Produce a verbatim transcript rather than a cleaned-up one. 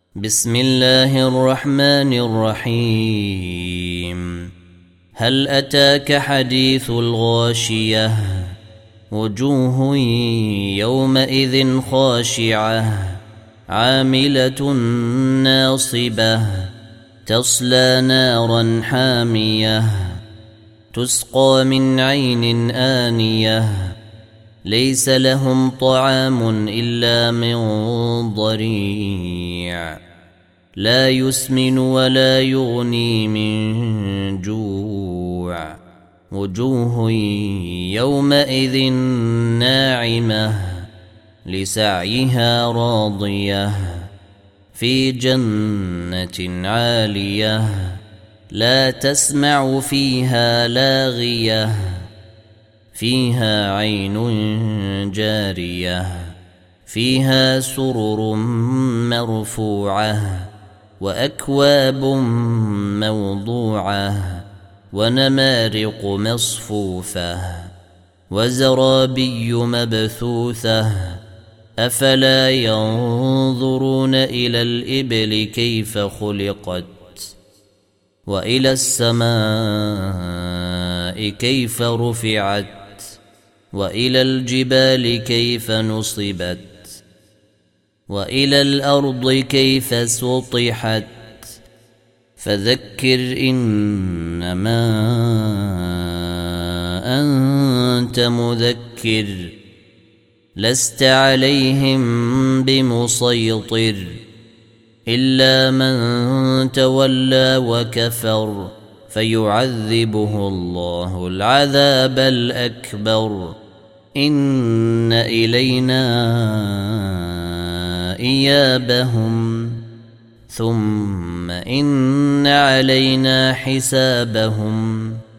بسم الله الرحمن الرحيم. هل أتاك حديث الغاشية؟ وجوه يومئذ خاشعة عاملة ناصبة تصلى نارا حامية تسقى من عين آنية ليس لهم طعام إلا من ضريع لا يسمن ولا يغني من جوع وجوه يومئذ ناعمة لسعيها راضية في جنة عالية لا تسمع فيها لاغية فيها عين جارية فيها سرر مرفوعة وأكواب موضوعة ونمارق مصفوفة وزرابي مبثوثة أفلا ينظرون إلى الإبل كيف خلقت وإلى السماء كيف رفعت وإلى الجبال كيف نصبت وإلى الأرض كيف سطحت فذكر إنما أنت مذكر لست عليهم بمسيطر إلا من تولى وكفر فيعذبه الله العذاب الأكبر إن إلينا إيابهم ثم إن علينا حسابهم